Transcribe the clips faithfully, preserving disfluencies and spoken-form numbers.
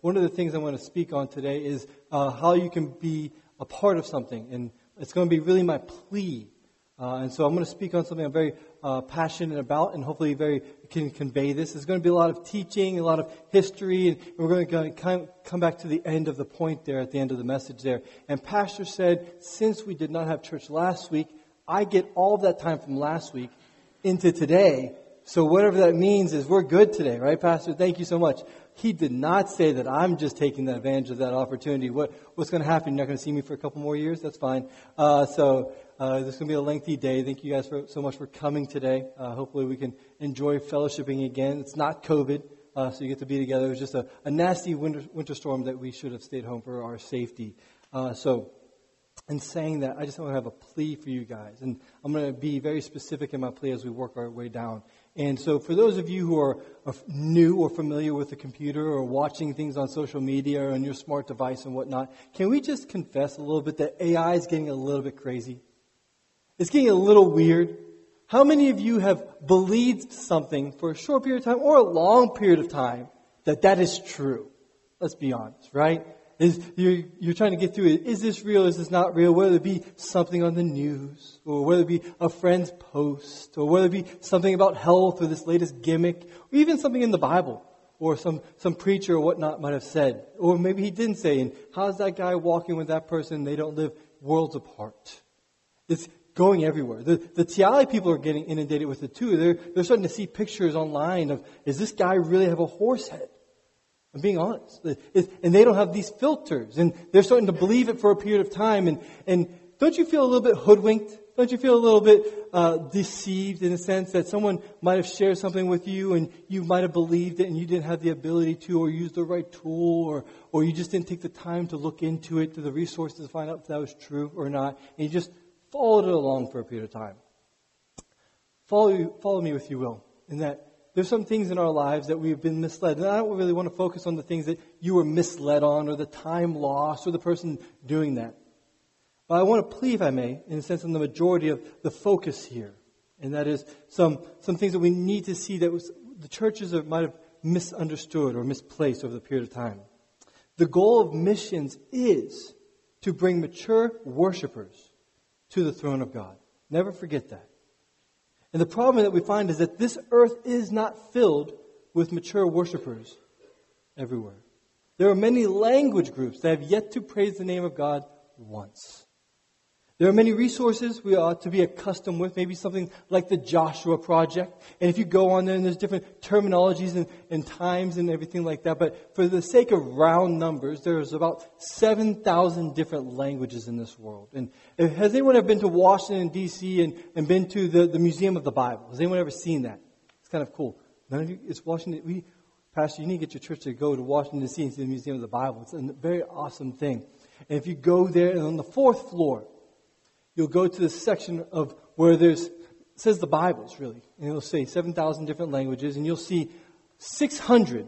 one of the things I want to speak on today is uh, how you can be a part of something. And it's going to be really my plea. Uh, and so I'm going to speak on something I'm very uh, passionate about, and hopefully very can convey this. There's going to be a lot of teaching, a lot of history, and we're going to kind of come back to the end of the point there, at the end of the message there. And Pastor said, since we did not have church last week, I get all of that time from last week into today. So whatever that means is we're good today, right, Pastor? Thank you so much. He did not say that I'm just taking advantage of that opportunity. What What's going to happen? You're not going to see me for a couple more years? That's fine. Uh, so uh, this is going to be a lengthy day. Thank you guys for, so much for coming today. Uh, hopefully we can enjoy fellowshipping again. It's not COVID, uh, so you get to be together. It was just a, a nasty winter, winter storm that we should have stayed home for our safety. Uh, so in saying that, I just want to have a plea for you guys. And I'm going to be very specific in my plea as we work our way down. And so for those of you who are, are new or familiar with the computer or watching things on social media or on your smart device and whatnot, can we just confess a little bit that A I is getting a little bit crazy? It's getting a little weird. How many of you have believed something for a short period of time or a long period of time that that is true? Let's be honest, right? Is you're, you're trying to get through it. Is this real? Is this not real? Whether it be something on the news, or whether it be a friend's post, or whether it be something about health, or this latest gimmick, or even something in the Bible, or some, some preacher or whatnot might have said. Or maybe he didn't say, and how's that guy walking with that person? They don't live worlds apart. It's going everywhere. The, the T I people are getting inundated with it too. They're, they're starting to see pictures online of, does this guy really have a horse head? I'm being honest. And they don't have these filters. And they're starting to believe it for a period of time. And, and don't you feel a little bit hoodwinked? Don't you feel a little bit uh, deceived in the sense that someone might have shared something with you and you might have believed it and you didn't have the ability to, or use the right tool, or, or you just didn't take the time to look into it, to the resources to find out if that was true or not. And you just followed it along for a period of time. Follow, follow me if you will, in that there's some things in our lives that we've been misled. And I don't really want to focus on the things that you were misled on, or the time lost, or the person doing that. But I want to plead, if I may, in a sense, on the majority of the focus here. And that is some, some things that we need to see that was, the churches are, might have misunderstood or misplaced over the period of time. The goal of missions is to bring mature worshipers to the throne of God. Never forget that. And the problem that we find is that this earth is not filled with mature worshipers everywhere. There are many language groups that have yet to praise the name of God once. There are many resources we ought to be accustomed with, maybe something like the Joshua Project. And if you go on there, and there's different terminologies and, and times and everything like that. But for the sake of round numbers, there's about seven thousand different languages in this world. And has anyone ever been to Washington, D C and, and been to the, the Museum of the Bible? Has anyone ever seen that? It's kind of cool. None of you, it's Washington. We, Pastor, you need to get your church to go to Washington, D C and see the Museum of the Bible. It's a very awesome thing. And if you go there, and on the fourth floor, you'll go to the section of where there's, it says the Bibles, really. And it'll say seven thousand different languages. And you'll see six hundred,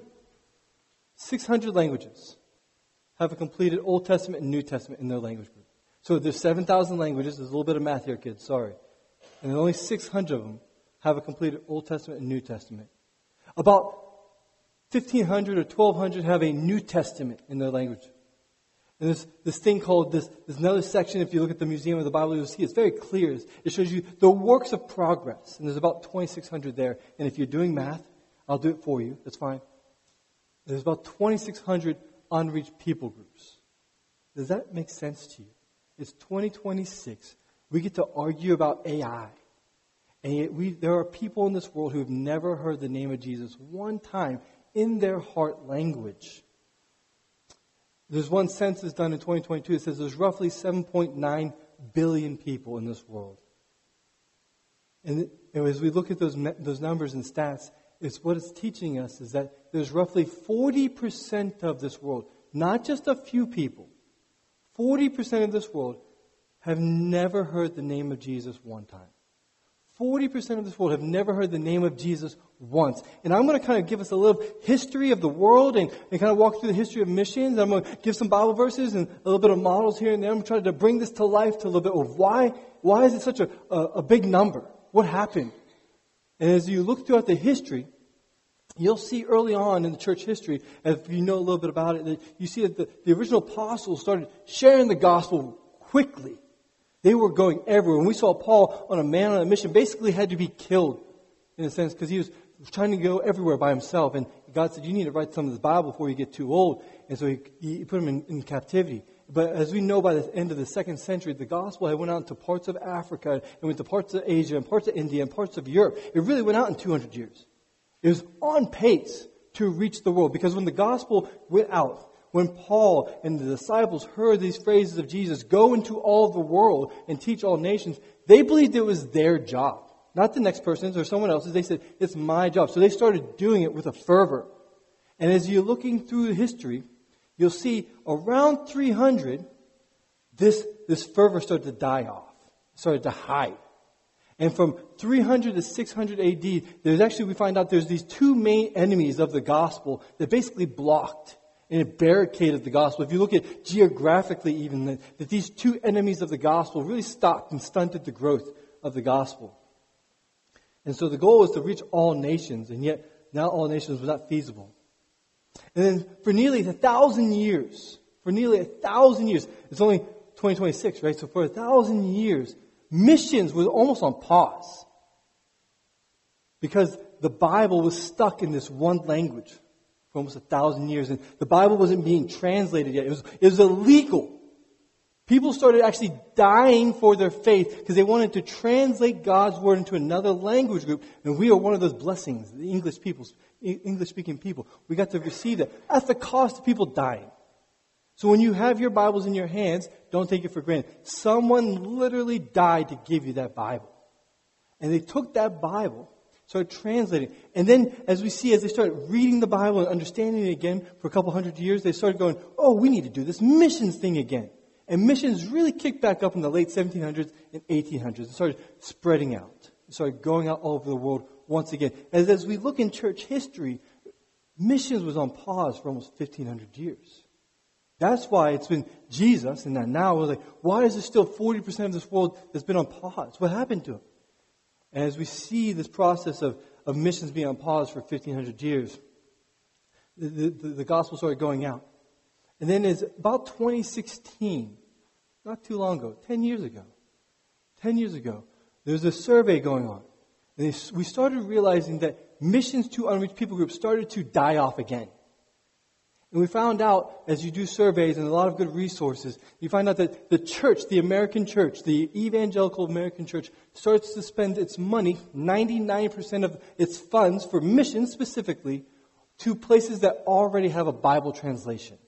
six hundred languages have a completed Old Testament and New Testament in their language group. So there's seven thousand languages. There's a little bit of math here, kids. Sorry. And only six hundred of them have a completed Old Testament and New Testament. About fifteen hundred or twelve hundred have a New Testament in their language. And there's this thing called, this, there's another section, if you look at the Museum of the Bible, you'll see it's very clear. It shows you the works of progress. And there's about twenty-six hundred there. And if you're doing math, I'll do it for you. That's fine. There's about twenty-six hundred unreached people groups. Does that make sense to you? It's twenty twenty-six. We get to argue about A I. And yet we, there are people in this world who have never heard the name of Jesus one time in their heart language. There's one census done in twenty twenty-two that says there's roughly seven point nine billion people in this world. And as we look at those those numbers and stats, it's what it's teaching us is that there's roughly forty percent of this world, not just a few people, forty percent of this world have never heard the name of Jesus one time. forty percent of this world have never heard the name of Jesus once. And I'm going to kind of give us a little history of the world and, and kind of walk through the history of missions. I'm going to give some Bible verses and a little bit of models here and there. I'm trying to bring this to life to a little bit of why, why is it such a, a, a big number? What happened? And as you look throughout the history, you'll see early on in the church history, if you know a little bit about it, that you see that the, the original apostles started sharing the gospel quickly. They were going everywhere. And we saw Paul on a man on a mission basically had to be killed, in a sense, because he was trying to go everywhere by himself. And God said, you need to write some of this Bible before you get too old. And so he, he put him in, in captivity. But as we know, by the end of the second century, the gospel had went out into parts of Africa, and went to parts of Asia, and parts of India, and parts of Europe. It really went out in two hundred years. It was on pace to reach the world. Because when the gospel went out, when Paul and the disciples heard these phrases of Jesus, go into all the world and teach all nations, they believed it was their job. Not the next person's or someone else's. They said, it's my job. So they started doing it with a fervor. And as you're looking through history, you'll see around three hundred, this, this fervor started to die off. It started to hide. And from three hundred to six hundred A D, there's actually, we find out there's these two main enemies of the gospel that basically blocked and it barricaded the gospel. If you look at geographically even, that, that these two enemies of the gospel really stopped and stunted the growth of the gospel. And so the goal was to reach all nations, and yet now all nations was not feasible. And then for nearly a thousand years, for nearly a thousand years, it's only twenty twenty-six, right? So for a thousand years, missions was almost on pause. Because the Bible was stuck in this one language for almost a thousand years. And the Bible wasn't being translated yet. It was, it was illegal. People started actually dying for their faith because they wanted to translate God's word into another language group. And we are one of those blessings, the English people, English-speaking people. We got to receive that at the cost of people dying. So when you have your Bibles in your hands, don't take it for granted. Someone literally died to give you that Bible. And they took that Bible, started translating. And then as we see, as they started reading the Bible and understanding it again for a couple hundred years, they started going, oh, we need to do this missions thing again. And missions really kicked back up in the late seventeen hundreds and eighteen hundreds. It started spreading out. It started going out all over the world once again. As, as we look in church history, missions was on pause for almost fifteen hundred years. That's why it's been Jesus, and now we're like, why is there still forty percent of this world that's been on pause? What happened to it? And as we see this process of, of missions being on pause for fifteen hundred years, the, the, the gospel started going out. And then it's about twenty sixteen, not too long ago, ten years ago, ten years ago, there was a survey going on. And they, we started realizing that missions to unreached people groups started to die off again. And we found out, as you do surveys and a lot of good resources, you find out that the church, the American church, the evangelical American church, starts to spend its money, ninety-nine percent of its funds for missions specifically, to places that already have a Bible translation.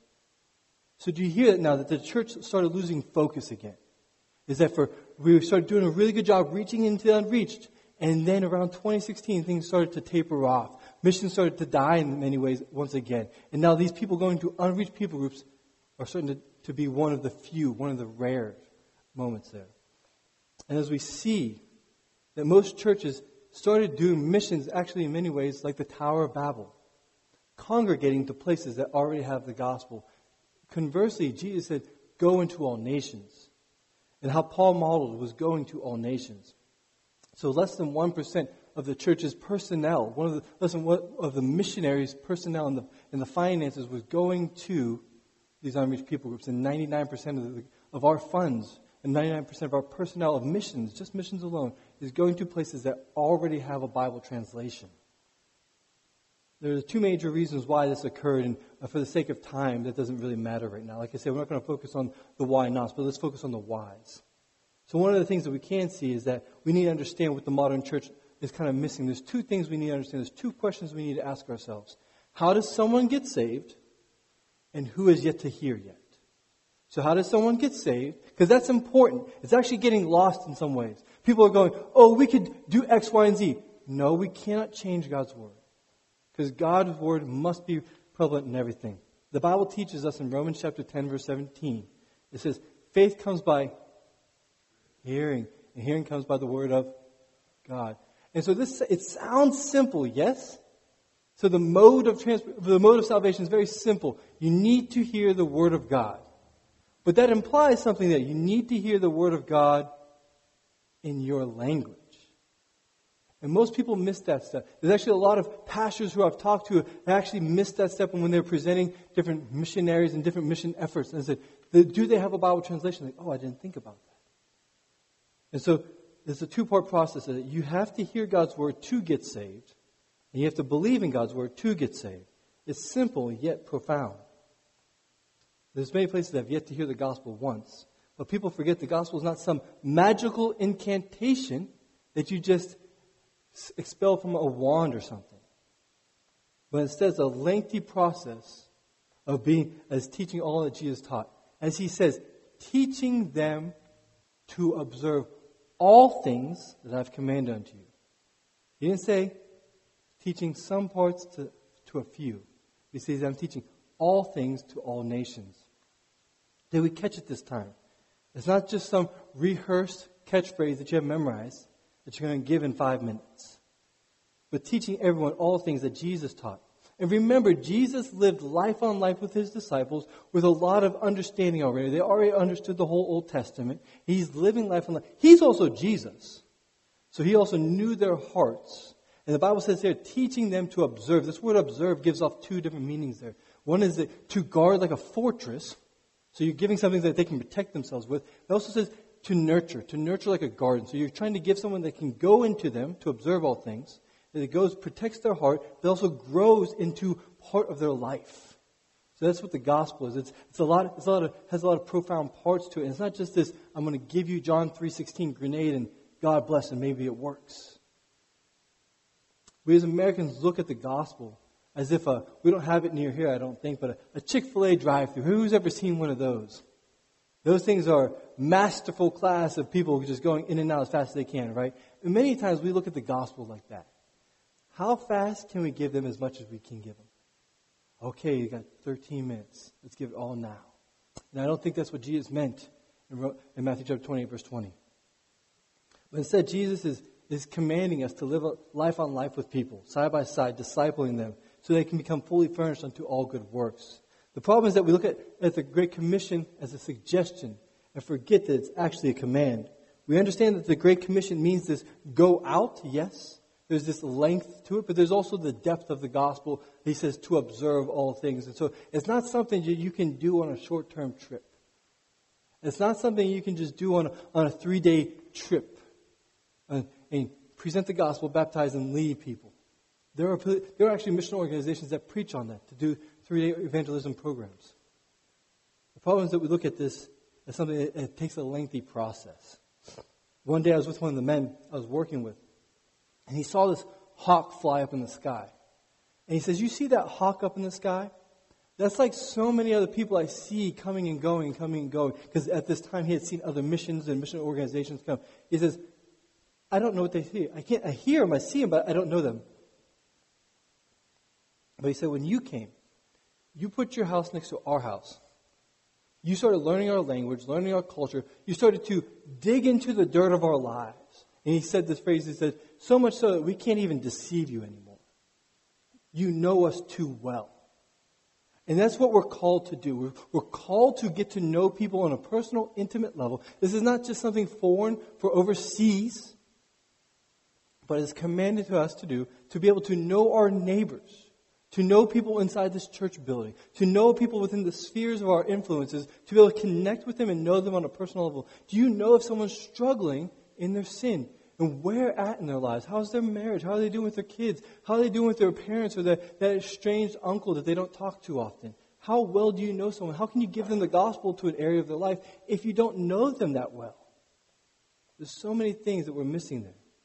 So do you hear that now, that the church started losing focus again? Is that for, we started doing a really good job reaching into the unreached, and then around twenty sixteen, things started to taper off. Missions started to die in many ways once again. And now these people going to unreached people groups are starting to, to be one of the few, one of the rare moments there. And as we see that most churches started doing missions actually in many ways like the Tower of Babel, congregating to places that already have the gospel. Conversely, Jesus said, go into all nations. And how Paul modeled was going to all nations. So less than one percent of the church's personnel, one of the less than one of the missionaries' personnel and the, and the finances was going to these unreached people groups. And ninety-nine percent of, the, of our funds and ninety-nine percent of our personnel of missions, just missions alone, is going to places that already have a Bible translation. There are two major reasons why this occurred, and for the sake of time, that doesn't really matter right now. Like I said, we're not going to focus on the why nots, but let's focus on the whys. So one of the things that we can see is that we need to understand what the modern church is kind of missing. There's two things we need to understand. There's two questions we need to ask ourselves. How does someone get saved, and who is yet to hear yet? So how does someone get saved? Because that's important. It's actually getting lost in some ways. People are going, oh, we could do X, Y, and Z. No, we cannot change God's word. Because God's word must be prevalent in everything. The Bible teaches us in Romans chapter ten, verse seventeen. It says, faith comes by hearing, and hearing comes by the word of God. And so this, it sounds simple, yes? So the mode of trans- the mode of salvation is very simple. You need to hear the word of God. But that implies something, that you need to hear the word of God in your language. And most people miss that step. There's actually a lot of pastors who I've talked to that actually missed that step when they're presenting different missionaries and different mission efforts. And I said, do they have a Bible translation? Like, oh, I didn't think about that. And so there's a two-part process. That you have to hear God's word to get saved, and you have to believe in God's word to get saved. It's simple yet profound. There's many places that have yet to hear the gospel once, but people forget the gospel is not some magical incantation that you just expel from a wand or something. But instead, it's a lengthy process of being, as teaching all that Jesus taught. As he says, teaching them to observe all things that I've commanded unto you. He didn't say teaching some parts to, to a few. He says, I'm teaching all things to all nations. Did we catch it this time? It's not just some rehearsed catchphrase that you have memorized that you're going to give in five minutes. But teaching everyone all things that Jesus taught. And remember, Jesus lived life on life with his disciples with a lot of understanding already. They already understood the whole Old Testament. He's living life on life. He's also Jesus. So he also knew their hearts. And the Bible says there, teaching them to observe. This word observe gives off two different meanings there. One is that to guard like a fortress. So you're giving something that they can protect themselves with. It also says to nurture, to nurture like a garden. So you're trying to give someone that can go into them to observe all things. That it goes, protects their heart, but also grows into part of their life. So that's what the gospel is. It's, it's a lot. It's a lot of has a lot of profound parts to it. And it's not just this. I'm going to give you John three sixteen grenade and God bless and maybe it works. We as Americans look at the gospel as if a, we don't have it near here, I don't think, but a, a Chick-fil-A drive-thru. Who's ever seen one of those? Those things are masterful class of people just going in and out as fast as they can, right? And many times we look at the gospel like that. How fast can we give them as much as we can give them? Okay, you got thirteen minutes. Let's give it all now. And I don't think that's what Jesus meant in, in Matthew chapter twenty-eight, verse twenty. But instead, Jesus is, is commanding us to live a life on life with people, side by side, discipling them, so they can become fully furnished unto all good works. The problem is that we look at, at the Great Commission as a suggestion and forget that it's actually a command. We understand that the Great Commission means this go out, yes. There's this length to it, but there's also the depth of the gospel. He says to observe all things. And so it's not something that you can do on a short-term trip. It's not something you can just do on a, on a three-day trip and, and present the gospel, baptize, and leave people. There are, there are actually mission organizations that preach on that, to do three-day evangelism programs. The problem is that we look at this as something that it takes a lengthy process. One day I was with one of the men I was working with, and he saw this hawk fly up in the sky. And he says, you see that hawk up in the sky? That's like so many other people I see coming and going, coming and going. Because at this time he had seen other missions and mission organizations come. He says, I don't know what they see. I can't. I hear them, I see them, but I don't know them. But he said, when you came, you put your house next to our house. You started learning our language, learning our culture. You started to dig into the dirt of our lives. And he said this phrase, he said, so much so that we can't even deceive you anymore. You know us too well. And that's what we're called to do. We're, we're called to get to know people on a personal, intimate level. This is not just something foreign for overseas, but it's commanded to us to do, to be able to know our neighbors, to know people inside this church building, to know people within the spheres of our influences, to be able to connect with them and know them on a personal level. Do you know if someone's struggling in their sin? And where at in their lives? How's their marriage? How are they doing with their kids? How are they doing with their parents or their, that estranged uncle that they don't talk to often? How well do you know someone? How can you give them the gospel to an area of their life if you don't know them that well? There's so many things that we're missing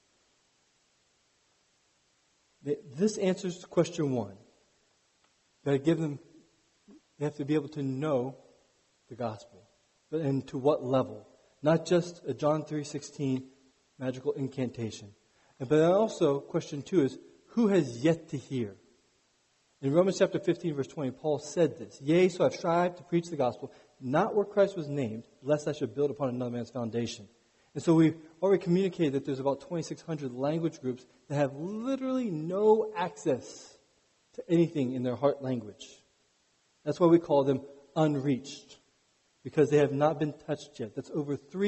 there. This answers question one. You've got to give them, they have to be able to know the gospel. But and to what level? Not just a John three sixteen magical incantation. But then also, question two is, who has yet to hear? In Romans chapter fifteen, verse twenty, Paul said this, yea, so I've strived to preach the gospel, not where Christ was named, lest I should build upon another man's foundation. And so we've already communicated that there's about twenty-six hundred language groups that have literally no access to anything in their heart language. That's why we call them unreached, because they have not been touched yet. That's over three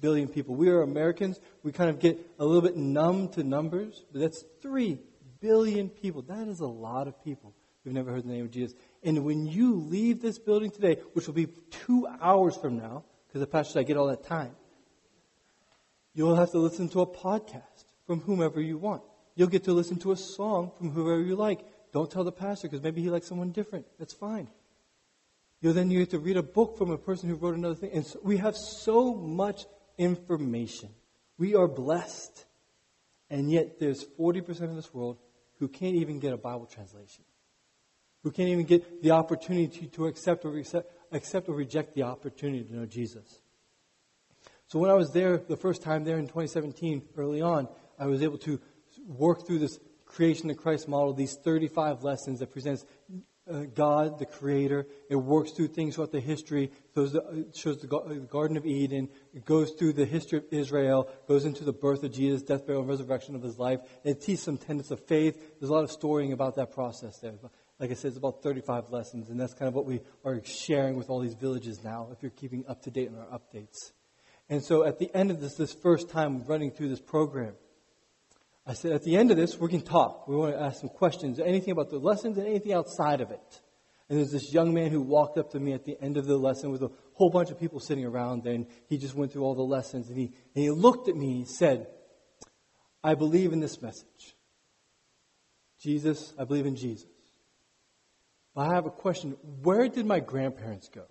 billion people. We are Americans. We kind of get a little bit numb to numbers, but that's three billion people. That is a lot of people who've never heard the name of Jesus. And when you leave this building today, which will be two hours from now, because the pastor said I get all that time, you'll have to listen to a podcast from whomever you want. You'll get to listen to a song from whoever you like. Don't tell the pastor, because maybe he likes someone different. That's fine. You'll then you have to read a book from a person who wrote another thing. And so we have so much information. We are blessed. And yet there's forty percent of this world who can't even get a Bible translation. Who can't even get the opportunity to accept or, accept, accept or reject the opportunity to know Jesus. So when I was there the first time there in twenty seventeen, early on, I was able to work through this creation of Christ model, these thirty-five lessons that presents uh, God, the Creator. It works through things throughout the history. Shows the, it shows the, the Garden of Eden. It goes through the history of Israel. Goes into the birth of Jesus, death, burial, and resurrection of His life. And it teaches some tenets of faith. There's a lot of storying about that process there. Like I said, it's about thirty-five lessons, and that's kind of what we are sharing with all these villages now, if you're keeping up to date on our updates. And so at the end of this, this first time running through this program, I said, at the end of this, we can talk. We want to ask some questions, anything about the lessons and anything outside of it. And there's this young man who walked up to me at the end of the lesson with a whole bunch of people sitting around there, and he just went through all the lessons, and he, and he looked at me and he said, I believe in this message. Jesus, I believe in Jesus. But I have a question. Where did my grandparents go?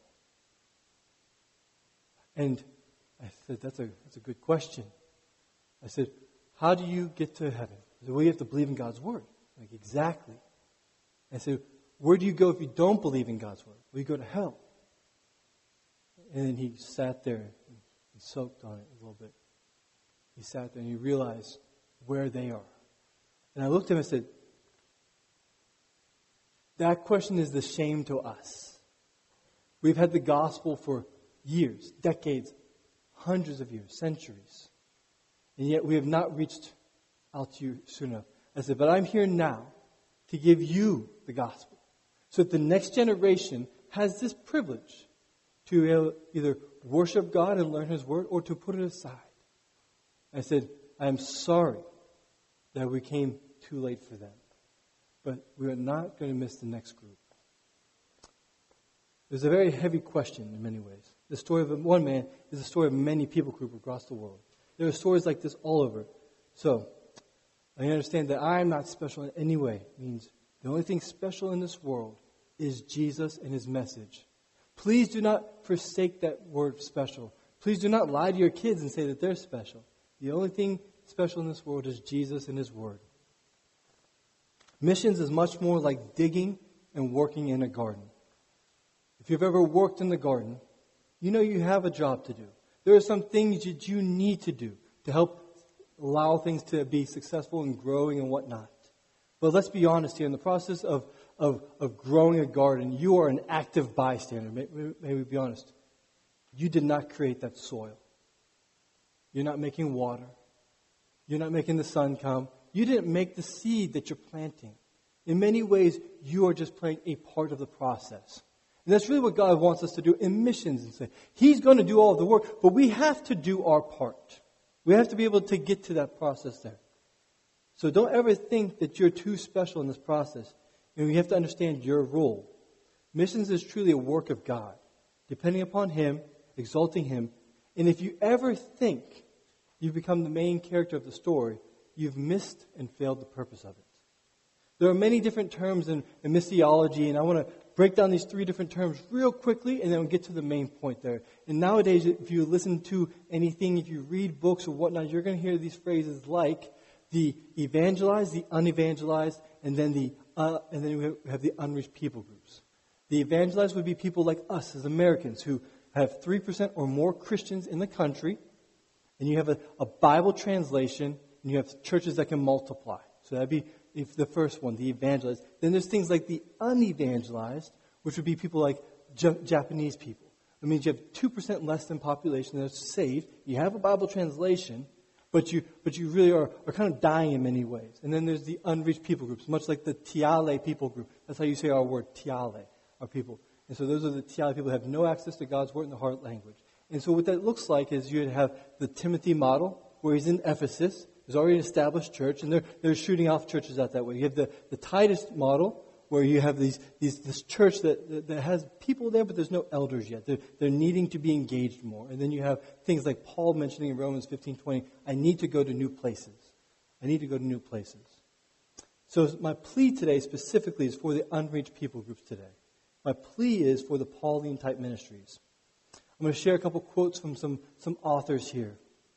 And I said, that's a, that's a good question. I said, how do you get to heaven? I said, well, you have to believe in God's Word. Like, exactly. I said, where do you go if you don't believe in God's Word? Well, you go to hell. And then he sat there and soaked on it a little bit. He sat there and he realized where they are. And I looked at him and said, that question is the shame to us. We've had the gospel for years, decades, hundreds of years, centuries. And yet we have not reached out to you soon enough. I said, but I'm here now to give you the gospel. So that the next generation has this privilege to either worship God and learn His Word or to put it aside. I said, I am sorry that we came too late for them. But we are not going to miss the next group. It's a very heavy question in many ways. The story of one man is the story of many people groups across the world. There are stories like this all over. So, I understand that I am not special in any way. It means the only thing special in this world is Jesus and His message. Please do not forsake that word special. Please do not lie to your kids and say that they're special. The only thing special in this world is Jesus and His Word. Missions is much more like digging and working in a garden. If you've ever worked in the garden, you know you have a job to do. There are some things that you need to do to help allow things to be successful and growing and whatnot. But let's be honest here. In the process of, of, of growing a garden, you are an active bystander. May, may we be honest. You did not create that soil. You're not making water. You're not making the sun come. You didn't make the seed that you're planting. In many ways, you are just playing a part of the process. And that's really what God wants us to do in missions. And say, He's going to do all of the work, but we have to do our part. We have to be able to get to that process there. So don't ever think that you're too special in this process. And you have to understand your role. Missions is truly a work of God, depending upon Him, exalting Him. And if you ever think you've become the main character of the story, you've missed and failed the purpose of it. There are many different terms in, in missiology, and I want to break down these three different terms real quickly, and then we'll get to the main point there. And nowadays, if you listen to anything, if you read books or whatnot, you're going to hear these phrases like the evangelized, the unevangelized, and then the uh, and then we have the unreached people groups. The evangelized would be people like us as Americans who have three percent or more Christians in the country, and you have a, a Bible translation, and you have churches that can multiply. So that'd be if the first one, the evangelized. Then there's things like the unevangelized, which would be people like J- Japanese people. It means you have two percent less than population that's saved. You have a Bible translation, but you but you really are, are kind of dying in many ways. And then there's the unreached people groups, much like the Tiale people group. That's how you say our word, Tiale, our people. And so those are the Tiale people who have no access to God's word in the heart language. And so what that looks like is you'd have the Timothy model, where he's in Ephesus. There's already an established church, and they're, they're shooting off churches out that way. You have the, the Titus model, where you have these, these this church that, that has people there, but there's no elders yet. They're, they're needing to be engaged more. And then you have things like Paul mentioning in Romans fifteen twenty, I need to go to new places. I need to go to new places. So my plea today specifically is for the unreached people groups today. My plea is for the Pauline type ministries. I'm going to share a couple quotes from some, some authors here.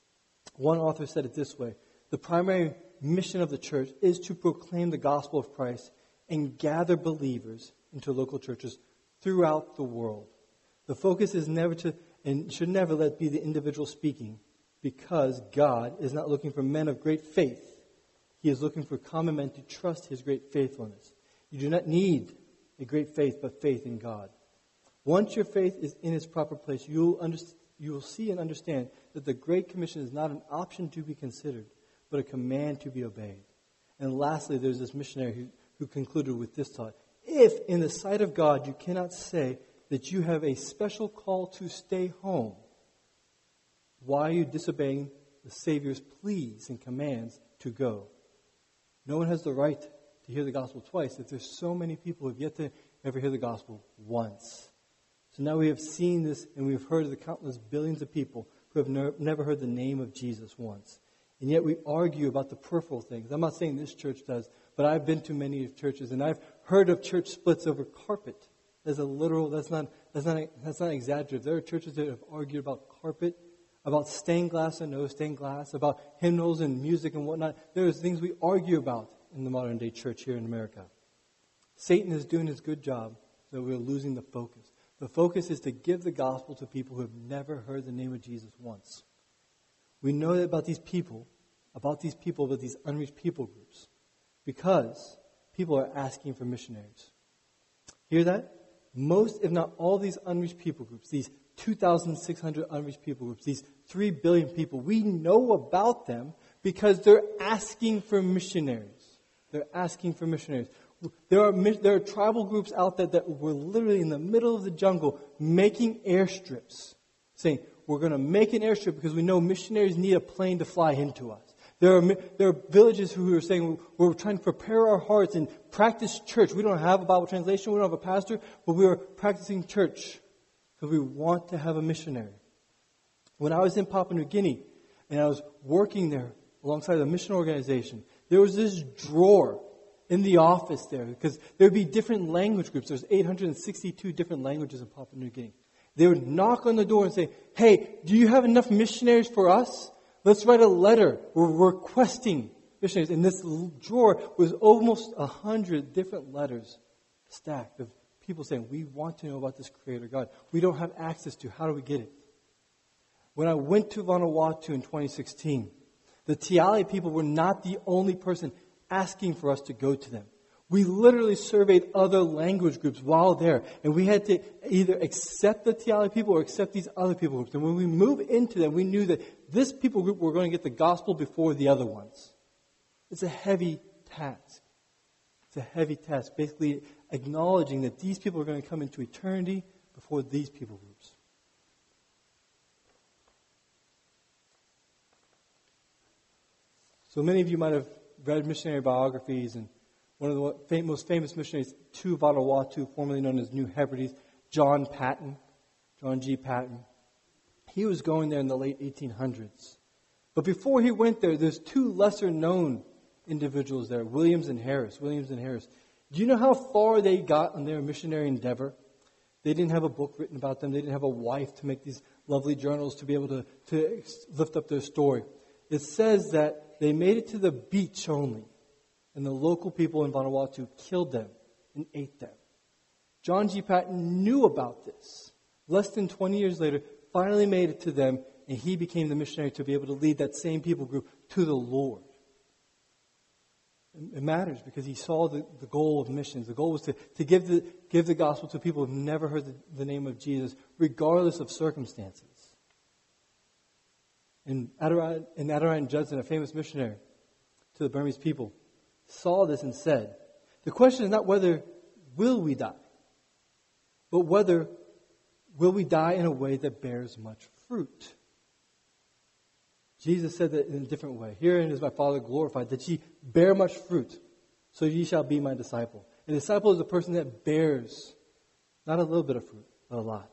One author said it this way: the primary mission of the church is to proclaim the gospel of Christ and gather believers into local churches throughout the world. The focus is never to, and should never let be the individual speaking, because God is not looking for men of great faith. He is looking for common men to trust His great faithfulness. You do not need a great faith, but faith in God. Once your faith is in its proper place, you will, under, you will see and understand that the Great Commission is not an option to be considered, but a command to be obeyed. And lastly, there's this missionary who, who concluded with this thought: if in the sight of God you cannot say that you have a special call to stay home, why are you disobeying the Savior's pleas and commands to go? No one has the right to hear the gospel twice if there's so many people who have yet to ever hear the gospel once. So now we have seen this, and we've heard of the countless billions of people who have ne- never heard the name of Jesus once. And yet we argue about the peripheral things. I'm not saying this church does, but I've been to many churches, and I've heard of church splits over carpet. That's a literal, that's not, that's not, that's not exaggerative. There are churches that have argued about carpet, about stained glass and no stained glass, about hymnals and music and whatnot. There are things we argue about in the modern day church here in America. Satan is doing his good job, so we're losing the focus. The focus is to give the gospel to people who have never heard the name of Jesus once. We know that about these people, about these people, about these unreached people groups, because people are asking for missionaries. Hear that? Most, if not all, these unreached people groups, these two thousand six hundred unreached people groups, these three billion people, we know about them because they're asking for missionaries. They're asking for missionaries. There are, there are tribal groups out there that were literally in the middle of the jungle making airstrips, saying, we're going to make an airstrip because we know missionaries need a plane to fly into us. There are, there are villages who are saying, we're trying to prepare our hearts and practice church. We don't have a Bible translation, we don't have a pastor, but we are practicing church because we want to have a missionary. When I was in Papua New Guinea and I was working there alongside a mission organization, there was this drawer in the office there, because there would be different language groups. There's eight hundred sixty-two different languages in Papua New Guinea. They would knock on the door and say, hey, do you have enough missionaries for us? Let's write a letter. We're requesting missionaries. And this drawer was almost a hundred different letters stacked of people saying, we want to know about this Creator God. We don't have access to. How do we get it? When I went to Vanuatu in twenty sixteen, the Tiali people were not the only person asking for us to go to them. We literally surveyed other language groups while there, and we had to either accept the Tiali people or accept these other people groups. And when we moved into them, we knew that this people group were going to get the gospel before the other ones. It's a heavy task. It's a heavy task, basically acknowledging that these people are going to come into eternity before these people groups. So many of you might have read missionary biographies, and one of the fam- most famous missionaries to Vanuatu, formerly known as New Hebrides, John Patton, John G. Patton. He was going there in the late eighteen hundreds. But before he went there, there's two lesser-known individuals there, Williams and Harris. Williams and Harris. Do you know how far they got on their missionary endeavor? They didn't have a book written about them. They didn't have a wife to make these lovely journals to be able to, to lift up their story. It says that they made it to the beach only, and the local people in Vanuatu killed them and ate them. John G. Patton knew about this. Less than twenty years later, finally made it to them, and he became the missionary to be able to lead that same people group to the Lord. It matters because he saw the, the goal of missions. The goal was to, to give the give the gospel to people who have never heard the, the name of Jesus, regardless of circumstances. And Adoniram, and Adoniram Judson, a famous missionary to the Burmese people, saw this and said, the question is not whether will we die, but whether will we die in a way that bears much fruit. Jesus said that in a different way. Herein is my Father glorified, that ye bear much fruit, so ye shall be my disciple. A disciple is a person that bears not a little bit of fruit, but a lot.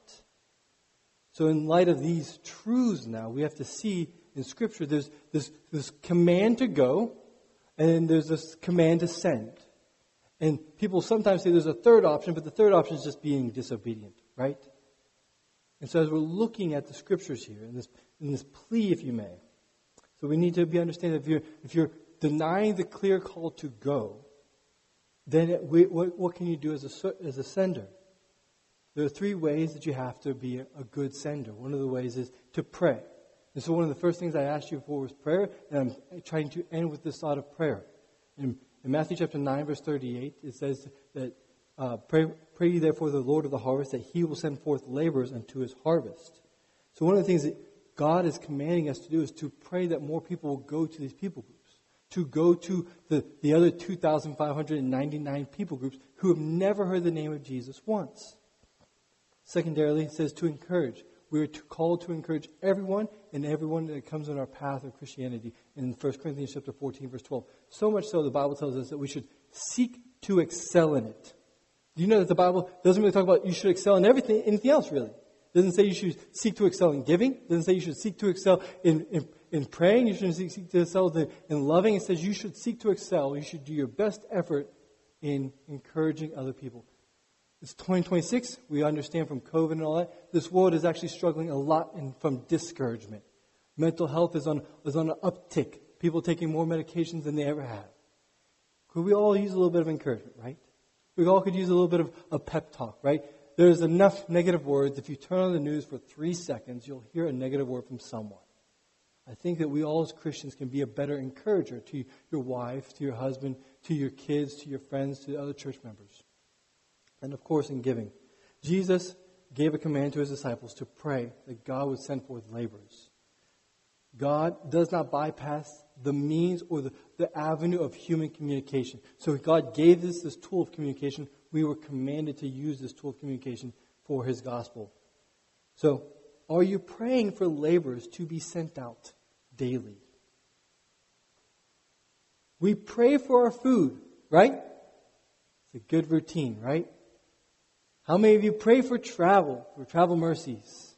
So in light of these truths now, we have to see in Scripture there's this, this command to go, and there's this command to send. And people sometimes say there's a third option, but the third option is just being disobedient, right? And so as we're looking at the Scriptures here, in this, in this plea, if you may, so we need to be understanding if you're, if you're denying the clear call to go, then it, we, what, what can you do as a, as a sender? There are three ways that you have to be a, a good sender. One of the ways is to pray. And so one of the first things I asked you for was prayer, and I'm trying to end with this thought of prayer. In, in Matthew chapter nine, verse thirty-eight, it says that, uh, pray, pray ye therefore the Lord of the harvest, that he will send forth laborers unto his harvest. So one of the things that God is commanding us to do is to pray that more people will go to these people groups, to go to the, the other two thousand five hundred ninety-nine people groups who have never heard the name of Jesus once. Secondarily, it says to encourage. We are to, called to encourage everyone and everyone that comes on our path of Christianity in First Corinthians chapter fourteen, verse twelve. So much so, the Bible tells us that we should seek to excel in it. Do you know that the Bible doesn't really talk about you should excel in everything, anything else really? It doesn't say you should seek to excel in giving. It doesn't say you should seek to excel in, in, in praying. You shouldn't seek, seek to excel in loving. It says you should seek to excel. You should do your best effort in encouraging other people. It's twenty twenty-six. We understand from COVID and all that, this world is actually struggling a lot in, from discouragement. Mental health is on, is on an uptick. People taking more medications than they ever have. Could we all use a little bit of encouragement, right? We all could use a little bit of a pep talk, right? There's enough negative words. If you turn on the news for three seconds, you'll hear a negative word from someone. I think that we all as Christians can be a better encourager to your wife, to your husband, to your kids, to your friends, to other church members. And of course in giving. Jesus gave a command to his disciples to pray that God would send forth laborers. God does not bypass the means or the, the avenue of human communication. So God gave us this tool of communication. We were commanded to use this tool of communication for his gospel. So, are you praying for laborers to be sent out daily? We pray for our food, right? It's a good routine, right? How many of you pray for travel, for travel mercies?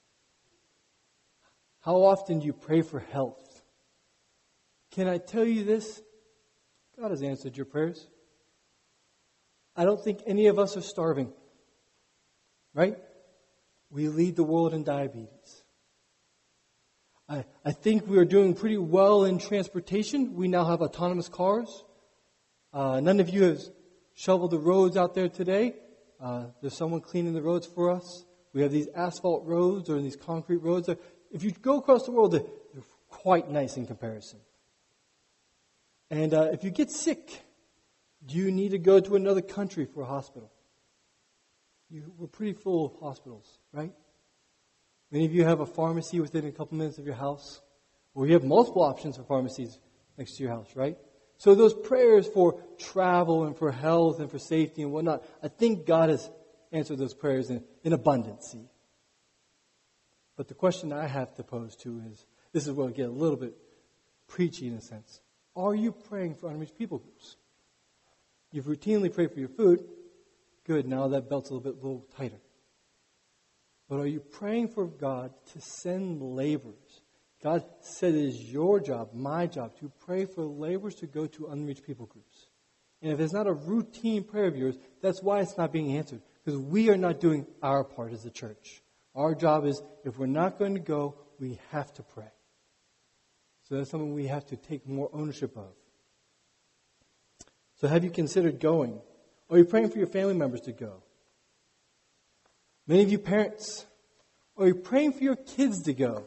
How often do you pray for health? Can I tell you this? God has answered your prayers. I don't think any of us are starving. Right? We lead the world in diabetes. I, I think we are doing pretty well in transportation. We now have autonomous cars. Uh, none of you have shoveled the roads out there today. Uh, there's someone cleaning the roads for us. We have these asphalt roads or these concrete roads. If you go across the world, they're quite nice in comparison. And uh, if you get sick, do you need to go to another country for a hospital? You, we're pretty full of hospitals, right? Many of you have a pharmacy within a couple minutes of your house. Or you have multiple options for pharmacies next to your house, right? So those prayers for travel and for health and for safety and whatnot, I think God has answered those prayers in, in abundance. But the question I have to pose to is, this is where I get a little bit preachy in a sense. Are you praying for unreached people groups? You've routinely prayed for your food. Good, now that belt's a little bit a little tighter. But are you praying for God to send laborers? God said it is your job, my job, to pray for laborers to go to unreached people groups. And if it's not a routine prayer of yours, that's why it's not being answered. Because we are not doing our part as a church. Our job is, if we're not going to go, we have to pray. So that's something we have to take more ownership of. So have you considered going? Are you praying for your family members to go? Many of you parents, are you praying for your kids to go?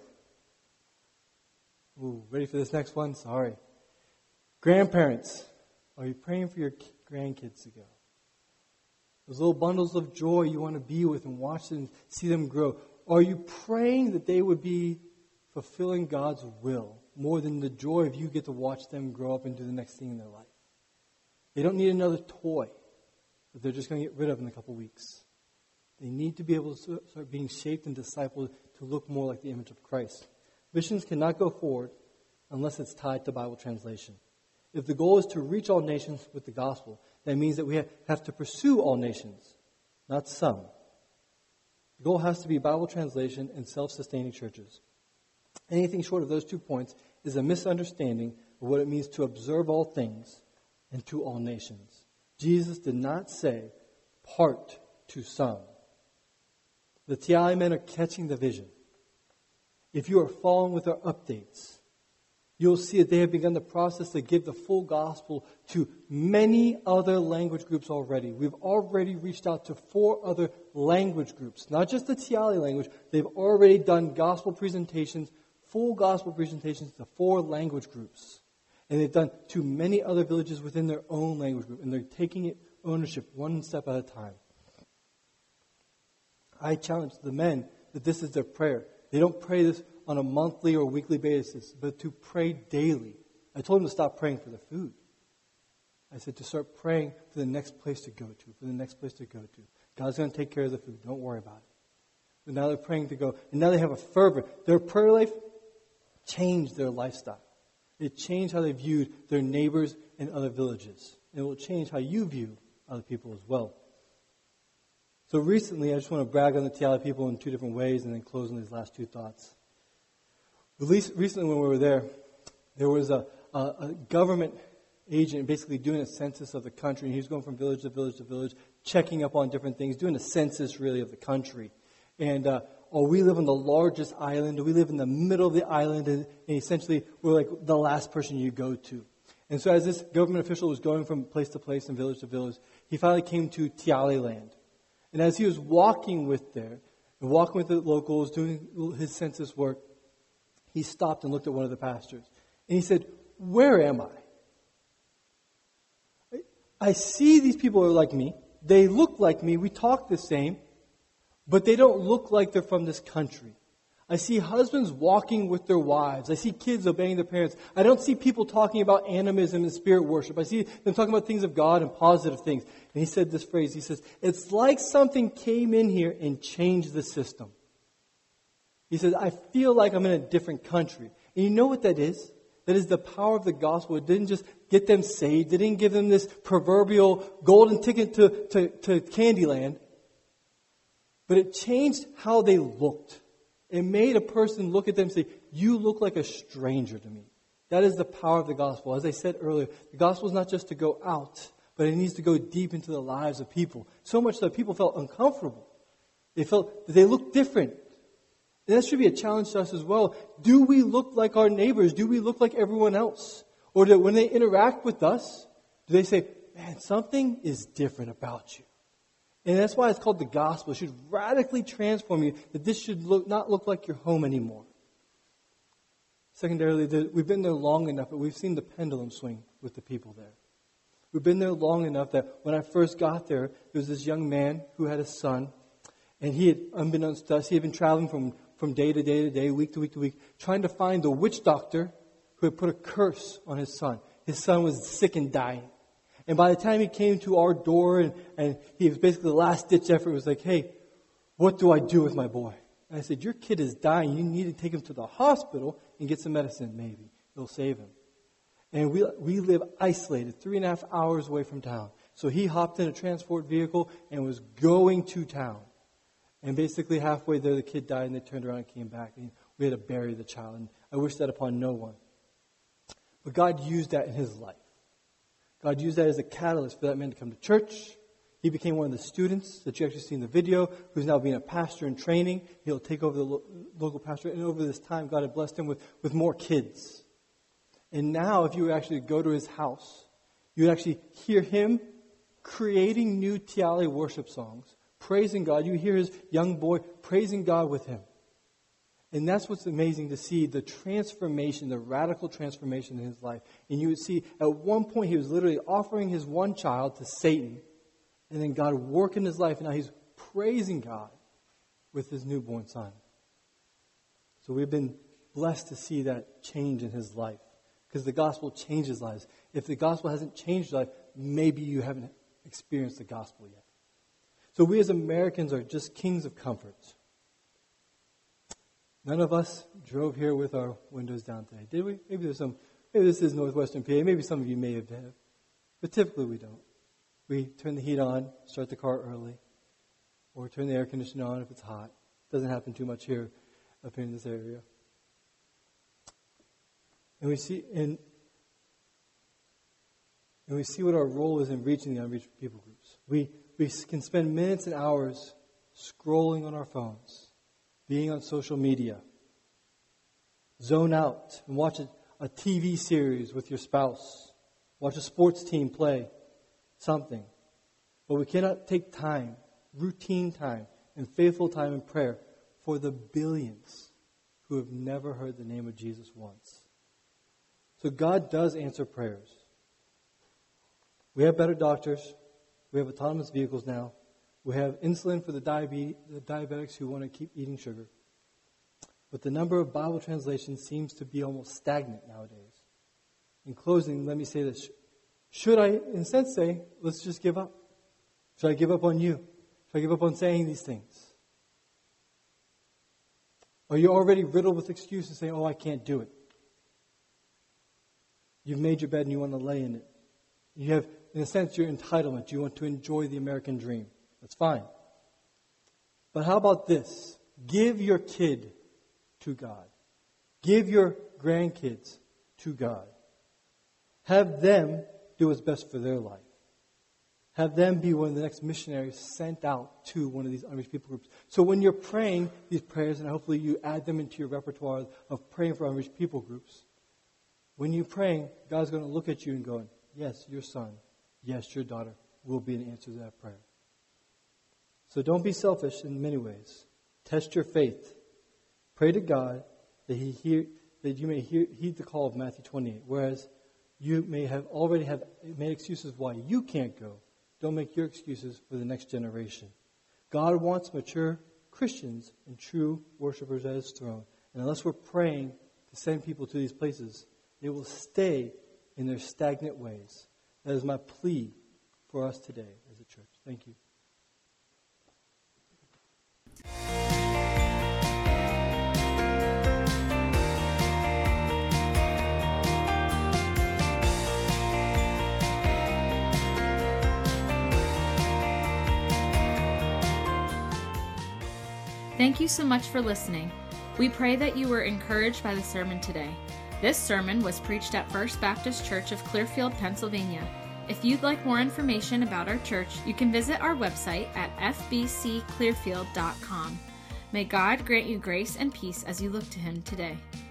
Ooh, ready for this next one? Sorry. Grandparents, are you praying for your grandkids to go? Those little bundles of joy you want to be with and watch them, see them grow. Are you praying that they would be fulfilling God's will more than the joy of you get to watch them grow up and do the next thing in their life? They don't need another toy that they're just going to get rid of in a couple weeks. They need to be able to start being shaped and discipled to look more like the image of Christ. Missions cannot go forward unless it's tied to Bible translation. If the goal is to reach all nations with the gospel, that means that we have to pursue all nations, not some. The goal has to be Bible translation and self-sustaining churches. Anything short of those two points is a misunderstanding of what it means to observe all things and to all nations. Jesus did not say, part to some. The T I men are catching the vision. If you are following with our updates, you'll see that they have begun the process to give the full gospel to many other language groups already. We've already reached out to four other language groups, not just the Tiali language. They've already done gospel presentations, full gospel presentations to four language groups. And they've done to many other villages within their own language group. And they're taking it ownership one step at a time. I challenge the men that this is their prayer. They don't pray this on a monthly or weekly basis, but to pray daily. I told them to stop praying for the food. I said to start praying for the next place to go to, for the next place to go to. God's going to take care of the food. Don't worry about it. But now they're praying to go. And now they have a fervor. Their prayer life changed their lifestyle. It changed how they viewed their neighbors and other villages. And it will change how you view other people as well. So recently, I just want to brag on the Tiali people in two different ways and then close on these last two thoughts. Recently when we were there, there was a, a, a government agent basically doing a census of the country. And he was going from village to village to village, checking up on different things, doing a census really of the country. And uh, oh, we live on the largest island. We live in the middle of the island. And, and essentially, we're like the last person you go to. And so as this government official was going from place to place and village to village, he finally came to Tiali land. And as he was walking with there, and walking with the locals, doing his census work, he stopped and looked at one of the pastors. And he said, "Where am I? I see these people are like me. They look like me. We talk the same. But they don't look like they're from this country. I see husbands walking with their wives. I see kids obeying their parents. I don't see people talking about animism and spirit worship. I see them talking about things of God and positive things." And he said this phrase. He says, "It's like something came in here and changed the system." He says, "I feel like I'm in a different country." And you know what that is? That is the power of the gospel. It didn't just get them saved. It didn't give them this proverbial golden ticket to, to, to Candyland. But it changed how they looked. It made a person look at them and say, "You look like a stranger to me." That is the power of the gospel. As I said earlier, the gospel is not just to go out, but it needs to go deep into the lives of people. So much that people felt uncomfortable. They felt that they looked different. And that should be a challenge to us as well. Do we look like our neighbors? Do we look like everyone else? Or do, when they interact with us, do they say, "Man, something is different about you"? And that's why it's called the gospel. It should radically transform you, that this should look, not look like your home anymore. Secondarily, the, we've been there long enough, but we've seen the pendulum swing with the people there. We've been there long enough that when I first got there, there was this young man who had a son, and he had, unbeknownst to us, he had been traveling from, from day to day to day, week to week to week, trying to find the witch doctor who had put a curse on his son. His son was sick and dying. And by the time he came to our door, and, and he was basically the last-ditch effort, was like, "Hey, what do I do with my boy?" And I said, "Your kid is dying. You need to take him to the hospital and get some medicine, maybe. It'll save him." And we we live isolated, three and a half hours away from town. So he hopped in a transport vehicle and was going to town. And basically halfway there, the kid died, and they turned around and came back. And we had to bury the child. And I wish that upon no one. But God used that in his life. God used that as a catalyst for that man to come to church. He became one of the students that you actually see in the video, who's now being a pastor in training. He'll take over the lo- local pastor. And over this time, God had blessed him with, with more kids. And now, if you actually go to his house, you would actually hear him creating new Tiali worship songs, praising God. You hear his young boy praising God with him. And that's what's amazing to see, the transformation, the radical transformation in his life. And you would see at one point he was literally offering his one child to Satan. And then God worked in his life, and now he's praising God with his newborn son. So we've been blessed to see that change in his life, because the gospel changes lives. If the gospel hasn't changed your life, maybe you haven't experienced the gospel yet. So we as Americans are just kings of comfort. None of us drove here with our windows down today, did we? Maybe there's some, maybe this is Northwestern P A, maybe some of you may have, but typically we don't. We turn the heat on, start the car early, or turn the air conditioner on if it's hot. Doesn't happen too much here, up here in this area. And we see, and, and we see what our role is in reaching the unreached people groups. We we can spend minutes and hours scrolling on our phones, being on social media, zone out and watch a, a T V series with your spouse, watch a sports team play something. But we cannot take time, routine time, and faithful time in prayer for the billions who have never heard the name of Jesus once. So God does answer prayers. We have better doctors. We have autonomous vehicles now. We have insulin for the, diabe- the diabetics who want to keep eating sugar. But the number of Bible translations seems to be almost stagnant nowadays. In closing, let me say this. Should I, in a sense, say, let's just give up? Should I give up on you? Should I give up on saying these things? Are you already riddled with excuses saying, oh, I can't do it? You've made your bed and you want to lay in it. You have, in a sense, your entitlement. You want to enjoy the American dream. That's fine. But how about this? Give your kid to God. Give your grandkids to God. Have them do what's best for their life. Have them be one of the next missionaries sent out to one of these unreached people groups. So when you're praying these prayers, and hopefully you add them into your repertoire of praying for unreached people groups, when you're praying, God's going to look at you and go, yes, your son, yes, your daughter will be an answer to that prayer. So don't be selfish in many ways. Test your faith. Pray to God that He hear, that you may hear, heed the call of Matthew twenty-eight. Whereas you may have already have made excuses why you can't go. Don't make your excuses for the next generation. God wants mature Christians and true worshipers at His throne. And unless we're praying to send people to these places, they will stay in their stagnant ways. That is my plea for us today as a church. Thank you. Thank you so much for listening. We pray that you were encouraged by the sermon today. This sermon was preached at First Baptist Church of Clearfield, Pennsylvania. If you'd like more information about our church, you can visit our website at f b c clearfield dot com. May God grant you grace and peace as you look to Him today.